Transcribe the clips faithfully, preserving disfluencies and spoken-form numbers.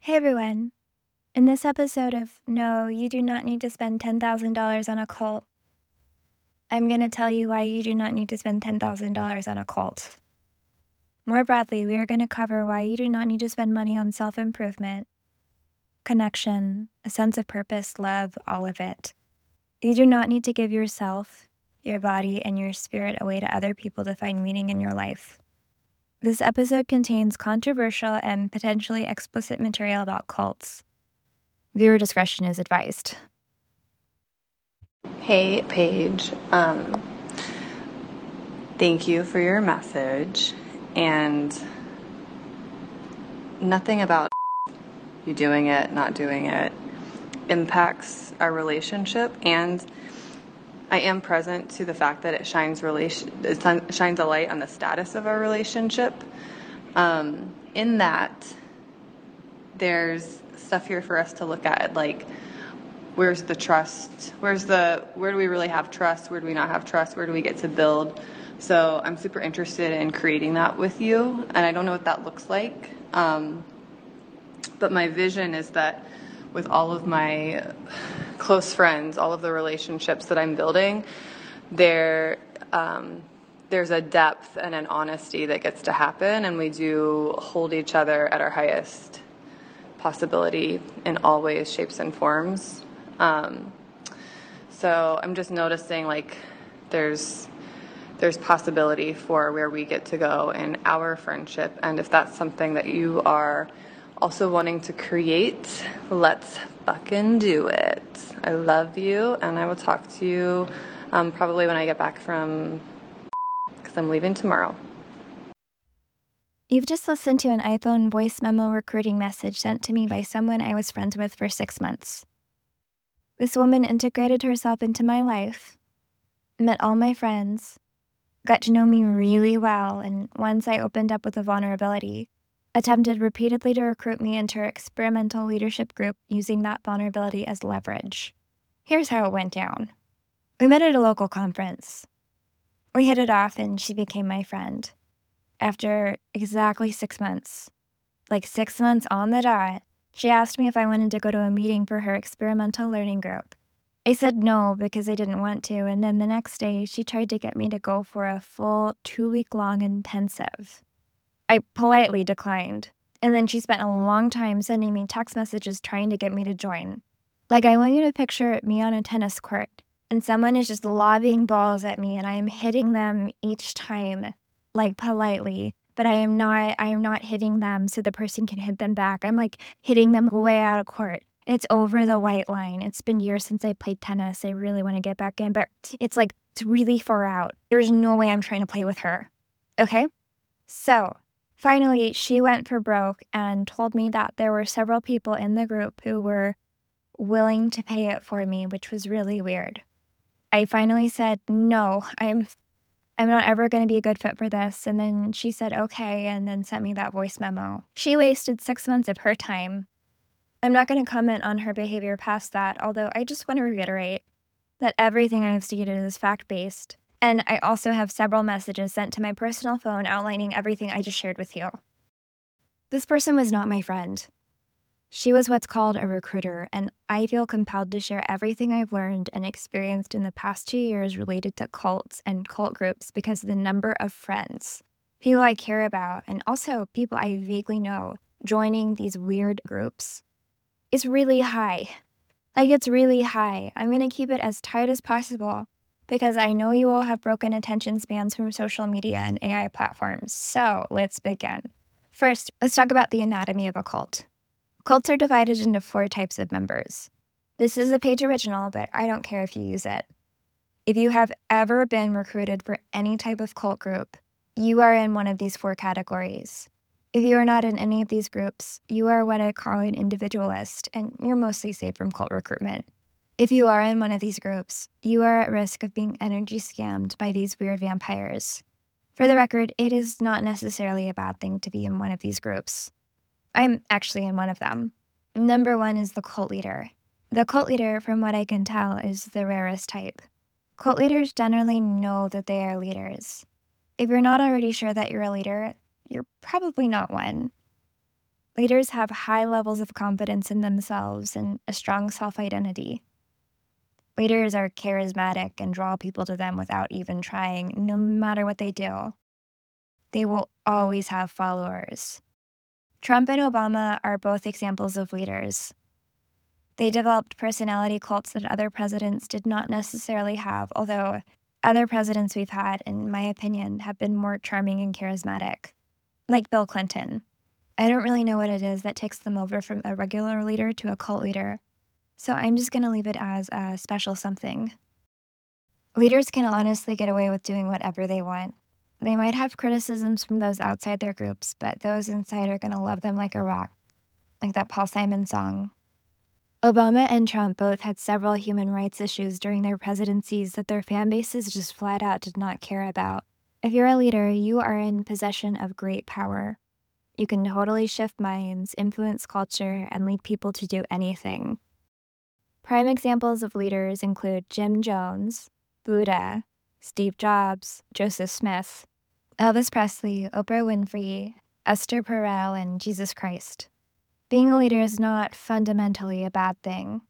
Hey everyone. In this episode of No, You Do Not Need to Spend ten thousand dollars on a Cult, I'm going to tell you why you do not need to spend ten thousand dollars on a cult. More broadly, we are going to cover why you do not need to spend money on self improvement, connection, a sense of purpose, love, all of it. You do not need to give yourself, your body, and your spirit away to other people to find meaning in your life. This episode contains controversial and potentially explicit material about cults. Viewer discretion is advised. Hey, Paige. Um, thank you for your message. And nothing about you doing it, not doing it, impacts our relationship. And I am present to the fact that it shines relation, it shines a light on the status of our relationship. Um, in that, there's stuff here for us to look at, like, where's the trust? Where's the, where do we really have trust? Where do we not have trust? Where do we get to build? So I'm super interested in creating that with you. And I don't know what that looks like. Um, but my vision is that with all of my close friends, all of the relationships that I'm building, there, um, there's a depth and an honesty that gets to happen. And we do hold each other at our highest possibility in all ways, shapes, and forms. Um, so I'm just noticing, like, there's there's possibility for where we get to go in our friendship. And if that's something that you are also wanting to create, let's fucking do it. I love you, and I will talk to you um, probably when I get back from, because I'm leaving tomorrow. You've just listened to an iPhone voice memo recruiting message sent to me by someone I was friends with for six months. This woman integrated herself into my life, met all my friends, got to know me really well, and once I opened up with a vulnerability, attempted repeatedly to recruit me into her experimental leadership group using that vulnerability as leverage. Here's how it went down. We met at a local conference. We hit it off and she became my friend. After exactly six months, like six months on the dot, she asked me if I wanted to go to a meeting for her experimental learning group. I said no because I didn't want to, and then the next day she tried to get me to go for a full two-week-long intensive. I politely declined, and then she spent a long time sending me text messages trying to get me to join. Like, I want you to picture me on a tennis court, and someone is just lobbing balls at me, and I am hitting them each time, like, politely, but I am not I am not hitting them so the person can hit them back. I'm, like, hitting them way out of court. It's over the white line. It's been years since I played tennis. I really wanna get back in, but it's, like, it's really far out. There's no way I'm trying to play with her. Okay? So, finally, she went for broke and told me that there were several people in the group who were willing to pay it for me, which was really weird. I finally said, no, I'm I'm not ever going to be a good fit for this. And then she said, okay, and then sent me that voice memo. She wasted six months of her time. I'm not going to comment on her behavior past that, although I just want to reiterate that everything I've stated is fact-based. And I also have several messages sent to my personal phone outlining everything I just shared with you. This person was not my friend. She was what's called a recruiter, and I feel compelled to share everything I've learned and experienced in the past two years related to cults and cult groups because of the number of friends, people I care about, and also people I vaguely know joining these weird groups is really high. Like, it's really high. I'm going to keep it as tight as possible because I know you all have broken attention spans from social media and A I platforms. So let's begin. First, let's talk about the anatomy of a cult. Cults are divided into four types of members. This is a page original, but I don't care if you use it. If you have ever been recruited for any type of cult group, you are in one of these four categories. If you are not in any of these groups, you are what I call an individualist, and you're mostly safe from cult recruitment. If you are in one of these groups, you are at risk of being energy scammed by these weird vampires. For the record, it is not necessarily a bad thing to be in one of these groups. I'm actually in one of them. Number one is the cult leader. The cult leader, from what I can tell, is the rarest type. Cult leaders generally know that they are leaders. If you're not already sure that you're a leader, you're probably not one. Leaders have high levels of confidence in themselves and a strong self-identity. Leaders are charismatic and draw people to them without even trying, no matter what they do. They will always have followers. Trump and Obama are both examples of leaders. They developed personality cults that other presidents did not necessarily have, although other presidents we've had, in my opinion, have been more charming and charismatic, like Bill Clinton. I don't really know what it is that takes them over from a regular leader to a cult leader, so I'm just going to leave it as a special something. Leaders can honestly get away with doing whatever they want. They might have criticisms from those outside their groups, but those inside are going to love them like a rock, like that Paul Simon song. Obama and Trump both had several human rights issues during their presidencies that their fan bases just flat out did not care about. If you're a leader, you are in possession of great power. You can totally shift minds, influence culture, and lead people to do anything. Prime examples of leaders include Jim Jones, Buddha, Steve Jobs, Joseph Smith, Elvis Presley, Oprah Winfrey, Esther Perel, and Jesus Christ. Being a leader is not fundamentally a bad thing.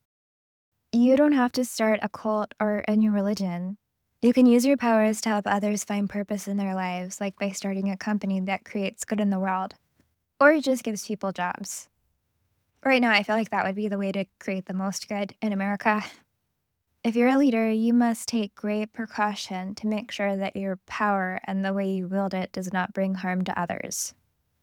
You don't have to start a cult or a new religion. You can use your powers to help others find purpose in their lives, like by starting a company that creates good in the world, or just gives people jobs. Right now, I feel like that would be the way to create the most good in America. If you're a leader, you must take great precaution to make sure that your power and the way you wield it does not bring harm to others.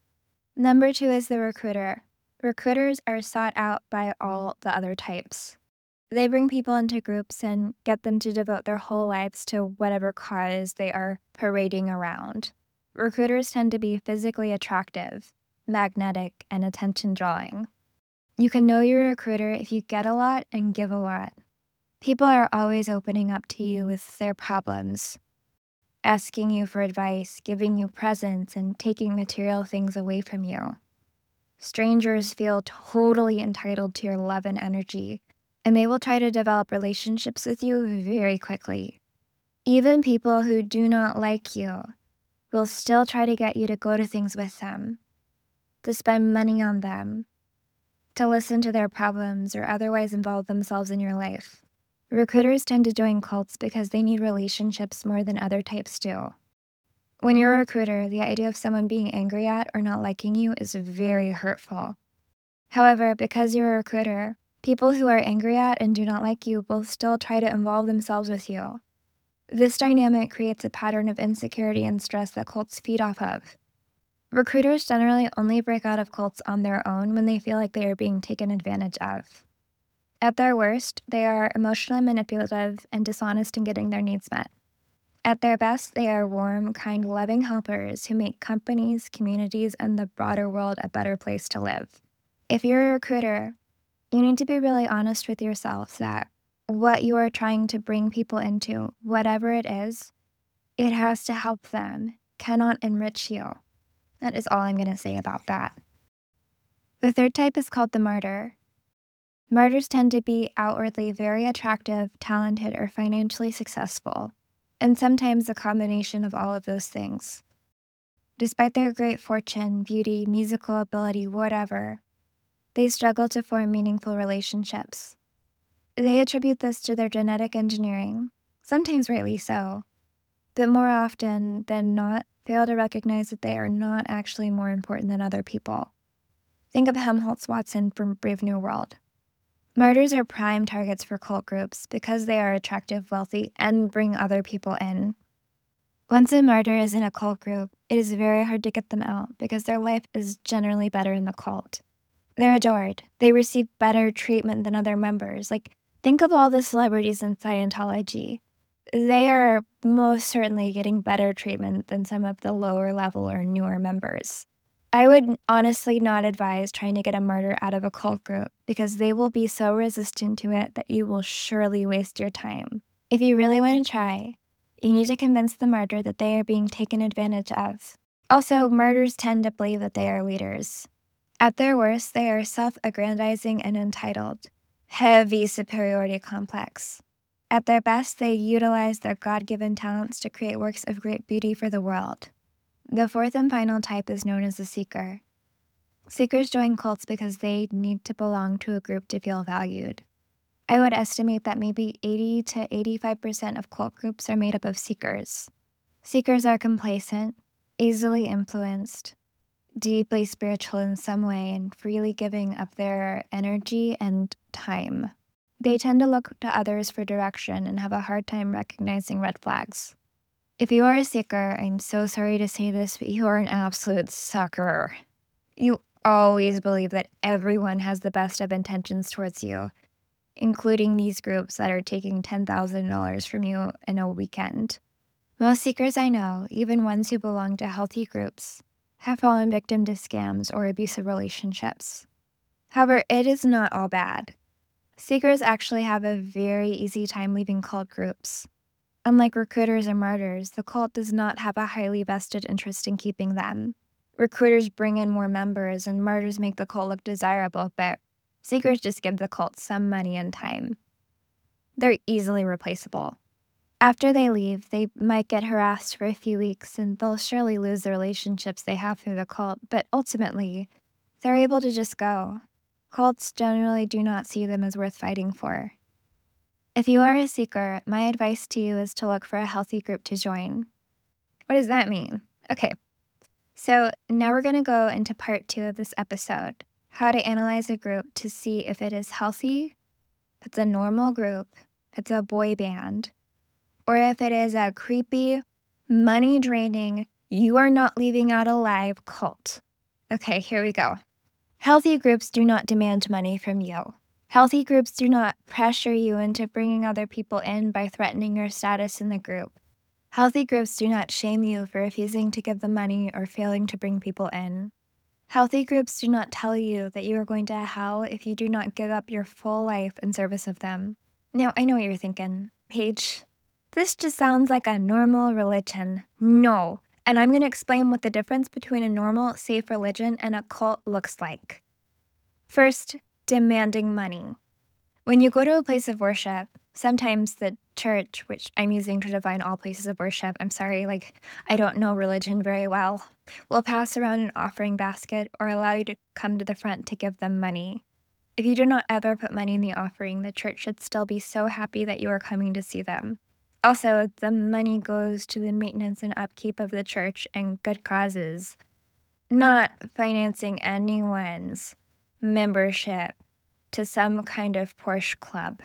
Number two is the recruiter. Recruiters are sought out by all the other types. They bring people into groups and get them to devote their whole lives to whatever cause they are parading around. Recruiters tend to be physically attractive, magnetic, and attention-drawing. You can know you're a recruiter if you get a lot and give a lot. People are always opening up to you with their problems, asking you for advice, giving you presents, and taking material things away from you. Strangers feel totally entitled to your love and energy, and they will try to develop relationships with you very quickly. Even people who do not like you will still try to get you to go to things with them, to spend money on them, to listen to their problems, or otherwise involve themselves in your life. Recruiters tend to join cults because they need relationships more than other types do. When you're a recruiter, the idea of someone being angry at or not liking you is very hurtful. However, because you're a recruiter, people who are angry at and do not like you will still try to involve themselves with you. This dynamic creates a pattern of insecurity and stress that cults feed off of. Recruiters generally only break out of cults on their own when they feel like they are being taken advantage of. At their worst, they are emotionally manipulative and dishonest in getting their needs met. At their best, they are warm, kind, loving helpers who make companies, communities, and the broader world a better place to live. If you're a recruiter, you need to be really honest with yourself that what you are trying to bring people into, whatever it is, it has to help them, cannot enrich you. That is all I'm going to say about that. The third type is called the martyr. Martyrs tend to be outwardly very attractive, talented, or financially successful, and sometimes a combination of all of those things. Despite their great fortune, beauty, musical ability, whatever, they struggle to form meaningful relationships. They attribute this to their genetic engineering, sometimes rightly so, but more often than not, fail to recognize that they are not actually more important than other people. Think of Helmholtz Watson from Brave New World. Martyrs are prime targets for cult groups because they are attractive, wealthy, and bring other people in. Once a martyr is in a cult group, it is very hard to get them out because their life is generally better in the cult. They're adored. They receive better treatment than other members. Like, think of all the celebrities in Scientology. They are most certainly getting better treatment than some of the lower level or newer members. I would honestly not advise trying to get a martyr out of a cult group because they will be so resistant to it that you will surely waste your time. If you really want to try, you need to convince the martyr that they are being taken advantage of. Also, martyrs tend to believe that they are leaders. At their worst, they are self-aggrandizing and entitled. Heavy superiority complex. At their best, they utilize their God-given talents to create works of great beauty for the world. The fourth and final type is known as the seeker. Seekers join cults because they need to belong to a group to feel valued. I would estimate that maybe eighty to eighty-five percent of cult groups are made up of seekers. Seekers are complacent, easily influenced, deeply spiritual in some way, and freely giving of their energy and time. They tend to look to others for direction and have a hard time recognizing red flags. If you are a seeker, I'm so sorry to say this, but you are an absolute sucker. You always believe that everyone has the best of intentions towards you, including these groups that are taking ten thousand dollars from you in a weekend. Most seekers I know, even ones who belong to healthy groups, have fallen victim to scams or abusive relationships. However, it is not all bad. Seekers actually have a very easy time leaving cult groups. Unlike recruiters or martyrs, the cult does not have a highly vested interest in keeping them. Recruiters bring in more members and martyrs make the cult look desirable, but seekers just give the cult some money and time. They're easily replaceable. After they leave, they might get harassed for a few weeks and they'll surely lose the relationships they have through the cult, but ultimately, they're able to just go. Cults generally do not see them as worth fighting for. If you are a seeker, my advice to you is to look for a healthy group to join. What does that mean? Okay, so now we're going to go into part two of this episode, how to analyze a group to see if it is healthy, if it's a normal group, if it's a boy band, or if it is a creepy, money-draining, you are not leaving out alive cult. Okay, here we go. Healthy groups do not demand money from you. Healthy groups do not pressure you into bringing other people in by threatening your status in the group. Healthy groups do not shame you for refusing to give them money or failing to bring people in. Healthy groups do not tell you that you are going to hell if you do not give up your full life in service of them. Now, I know what you're thinking. Paige, this just sounds like a normal religion. No. And I'm going to explain what the difference between a normal, safe religion and a cult looks like. First, demanding money. When you go to a place of worship, sometimes the church, which I'm using to define all places of worship, I'm sorry, like, I don't know religion very well, will pass around an offering basket or allow you to come to the front to give them money. If you do not ever put money in the offering, the church should still be so happy that you are coming to see them. Also, the money goes to the maintenance and upkeep of the church and good causes, not financing anyone's membership to some kind of Porsche club.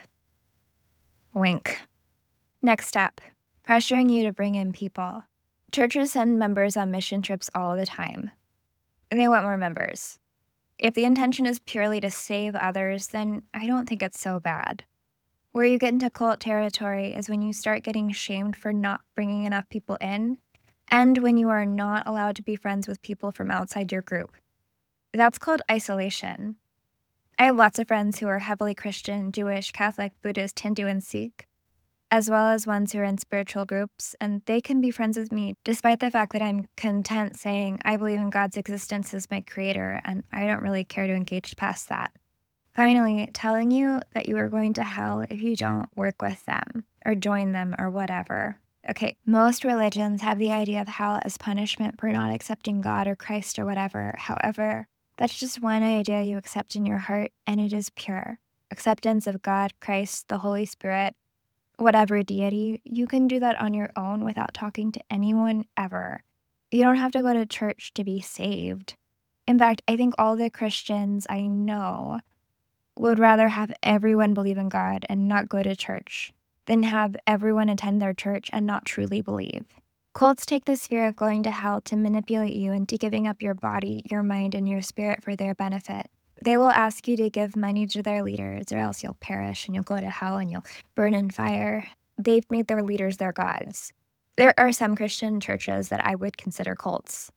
Wink. Next step, pressuring you to bring in people. Churches send members on mission trips all the time. They want more members. If the intention is purely to save others, then I don't think it's so bad. Where you get into cult territory is when you start getting shamed for not bringing enough people in, and when you are not allowed to be friends with people from outside your group. That's called isolation. I have lots of friends who are heavily Christian, Jewish, Catholic, Buddhist, Hindu, and Sikh, as well as ones who are in spiritual groups, and they can be friends with me despite the fact that I'm content saying I believe in God's existence as my creator, and I don't really care to engage past that. Finally, telling you that you are going to hell if you don't work with them or join them or whatever. Okay, most religions have the idea of hell as punishment for not accepting God or Christ or whatever. However, that's just one idea you accept in your heart, and it is pure. Acceptance of God, Christ, the Holy Spirit, whatever deity, you can do that on your own without talking to anyone ever. You don't have to go to church to be saved. In fact, I think all the Christians I know would rather have everyone believe in God and not go to church than have everyone attend their church and not truly believe. Cults take this fear of going to hell to manipulate you into giving up your body, your mind, and your spirit for their benefit. They will ask you to give money to their leaders, or else you'll perish and you'll go to hell and you'll burn in fire. They've made their leaders their gods. There are some Christian churches that I would consider cults.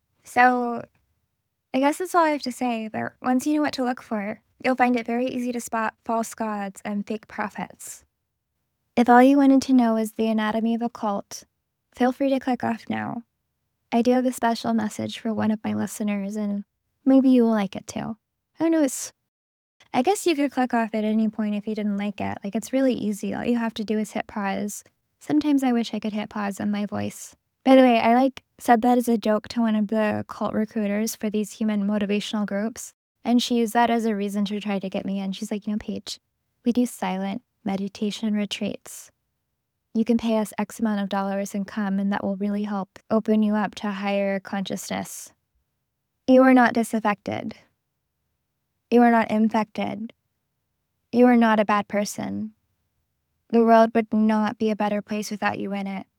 So I guess that's all I have to say, but once you know what to look for, you'll find it very easy to spot false gods and fake prophets. If all you wanted to know is the anatomy of a cult, feel free to click off now. I do have a special message for one of my listeners, and maybe you will like it too. Who knows? I guess you could click off at any point if you didn't like it. Like, it's really easy. All you have to do is hit pause. Sometimes I wish I could hit pause on my voice. By the way, I like said that as a joke to one of the cult recruiters for these human motivational groups. And she used that as a reason to try to get me in. She's like, you know, Paige, we do silent meditation retreats. You can pay us X amount of dollars and come, and that will really help open you up to higher consciousness. You are not disaffected. You are not infected. You are not a bad person. The world would not be a better place without you in it.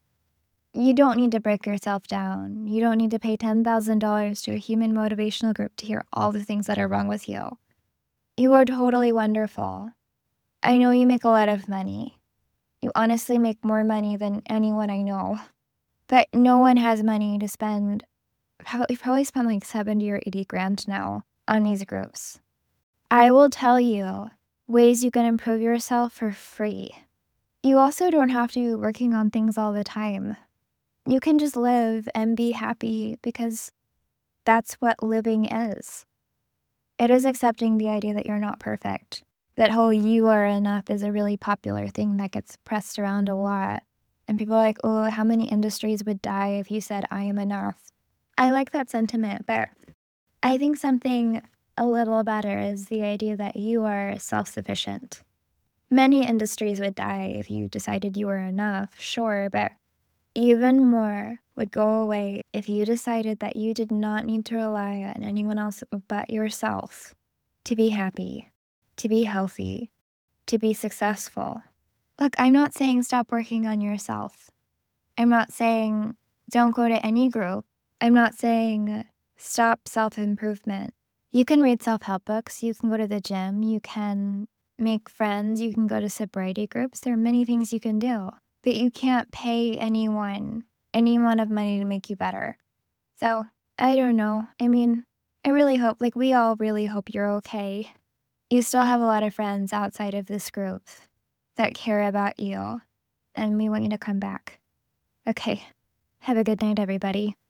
You don't need to break yourself down. You don't need to pay ten thousand dollars to a human motivational group to hear all the things that are wrong with you. You are totally wonderful. I know you make a lot of money. You honestly make more money than anyone I know. But no one has money to spend. You've probably spent like seventy or eighty grand now on these groups. I will tell you ways you can improve yourself for free. You also don't have to be working on things all the time. You can just live and be happy because that's what living is. It is accepting the idea that you're not perfect. That whole you are enough is a really popular thing that gets pressed around a lot. And people are like, oh, how many industries would die if you said I am enough? I like that sentiment, but I think something a little better is the idea that you are self-sufficient. Many industries would die if you decided you were enough, sure, but even more would go away if you decided that you did not need to rely on anyone else but yourself to be happy, to be healthy, to be successful. Look, I'm not saying stop working on yourself. I'm not saying don't go to any group. I'm not saying stop self-improvement. You can read self-help books. You can go to the gym. You can make friends. You can go to sobriety groups. There are many things you can do. But you can't pay anyone any amount of money to make you better. So, I don't know. I mean, I really hope, like, we all really hope you're okay. You still have a lot of friends outside of this group that care about you, and we want you to come back. Okay. Have a good night, everybody.